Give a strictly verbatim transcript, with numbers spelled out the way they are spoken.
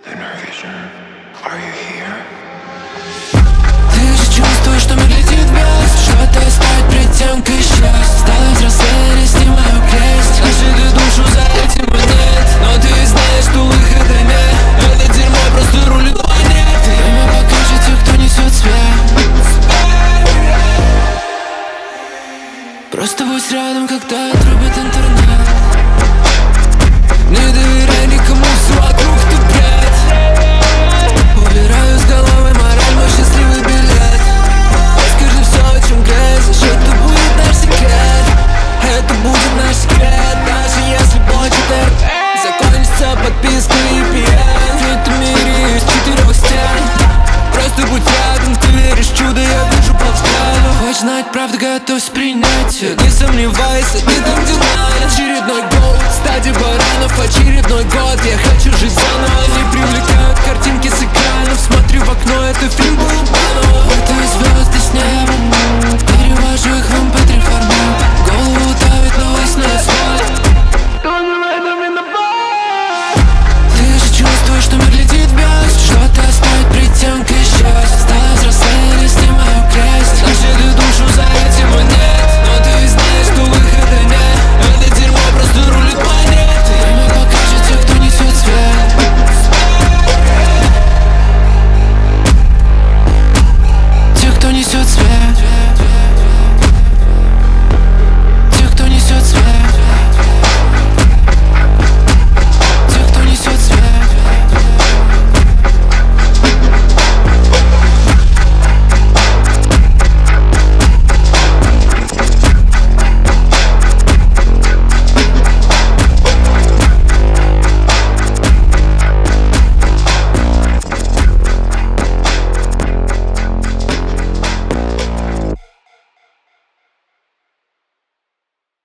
Ты же чувствуешь, что мир летит вверх, что-то стоит перед тем, как исчез. Стало взрослее, снимаю крест. Нашли ты душу за этим и нет, но ты знаешь, что выхода нет. Это дерьмо просто рулит войне. Время покажет тех, кто несет свет. Просто будь рядом, когда отрубит интернет. Не доверяй никому, все вокруг ты бред. Убираю с головы мораль, мой счастливый билет. Скажи все, о чем грязь, что это будет наш секрет. Это будет наш секрет, даже если будет это закончится подписка ви пи эн. В этом мире из четырех стен. Просто будь рядом, ты веришь в чудо, я вижу по взгляду. Хочешь знать правду, готовься принять. Не сомневайся, ты там где надо. Очередной год, стадия баранов, очередной год. Я хочу жить заново.